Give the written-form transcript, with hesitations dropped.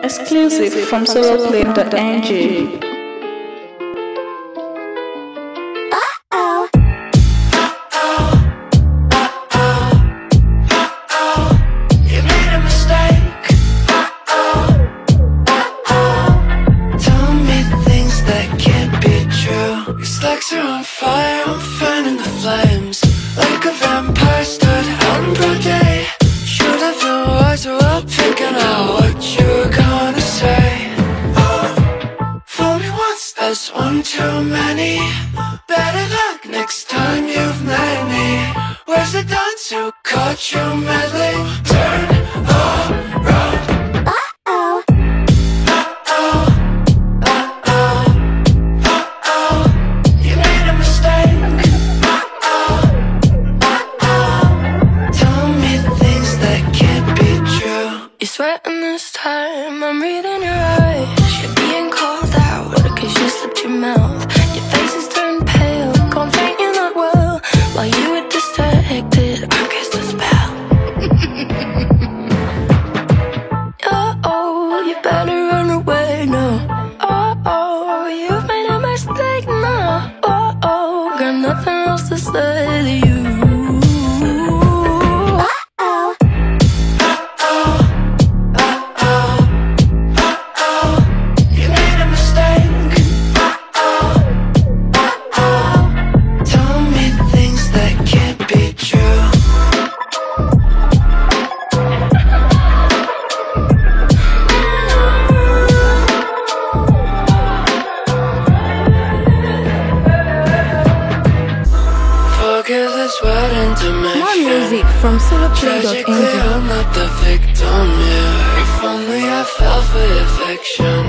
Exclusive from soloplane.ng. Legs are on fire, I'm fanning the flames. Like a vampire stood out in broad day. Should have been wiser while picking out what you were gonna say. Oh, fool me once, that's one too many. Better luck next time you've met me. Where's the dance who caught you meddling? Turn around. Sweating this time, I'm reading your eyes. You're being called out, cause you slipped your mouth. Your face is turned pale, gone faint, you're not well. While you were distracted, I cast a spell. Oh, you better run away now. Oh, you've made a mistake now. Oh, got nothing else to say to you. More music from soloplane.ng. I'm not the victim, yeah. If only I fell for your fiction.